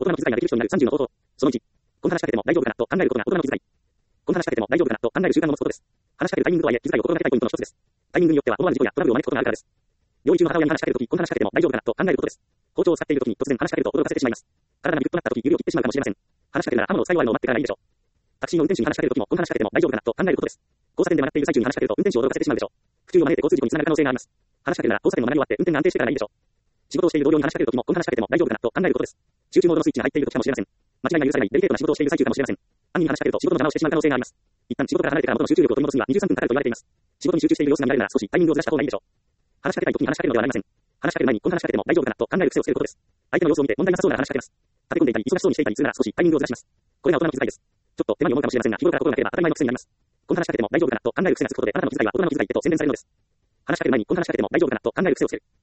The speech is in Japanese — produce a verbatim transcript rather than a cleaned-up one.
大人の気遣いができる人になるさんじゅうの方法。そのいち、この話しかけても大丈夫かなと考えることが大人の気遣い。この話しかけても大丈夫かなと考える習慣を持つことです。話しかけるタイミングとはいえ、気遣いを心がけたいポイントの一つです。タイミングによっては思わぬ事故やトラブルを招くことがあるからです。料理中の母親に話しかけるとき、この話しかけても大丈夫かなと考えることです。包丁を使っているときに突然話しかけると驚かせてしまいます。体がギュッとなったとき指を切ってしまうかもしれません。話しかけるなら刃物を使い終わるのを待ってからがいいでしょう。タクシーの運転手に話しかけるときも、この話しかけても大丈夫かなと考えることです。交差点で笑っている最中に話しかけると運転手を驚かせてしまうでしょう。不注意を招いて交通事故につながる可能性があります。話しかけるなら交差点の学び終わって運転が安定してからがいいでしょう。仕事をしている同僚に話しかけるときも、この話しかけても大丈夫かなと考えることです。集中モードのスイッチが入っているときかもしれません。間違いが許されないデリケートな仕事をしている最中かもしれません。暗に話しかけると仕事の邪魔をしてしまう可能性があります。一旦仕事から離れてから元の集中力を取り戻すにはにじゅうさんぷんかかると言われています。仕事に集中している様子が見られるなら少しタイミングをずらした方がいいでしょう。話しかけたいときに話しかけるのではありません。話しかける前にこの話しかけても大丈夫かなと考える癖をつけることです。相手の様子を見て問題なさそうなら話しかけます。立て込んでいたり忙しそうにしていたりするなら少しタイミングをずらします。これが大人の気遣いです。ちょっと手間に思うかもしれませんが、日頃から心がければ当たり前の癖になります。この話しかけても大丈夫かなと考える癖がつくことで、あなたの気遣いは大人の気遣いへと洗練されるのです。話しかける前にこの話しかけても大丈夫かなと考える癖をつける。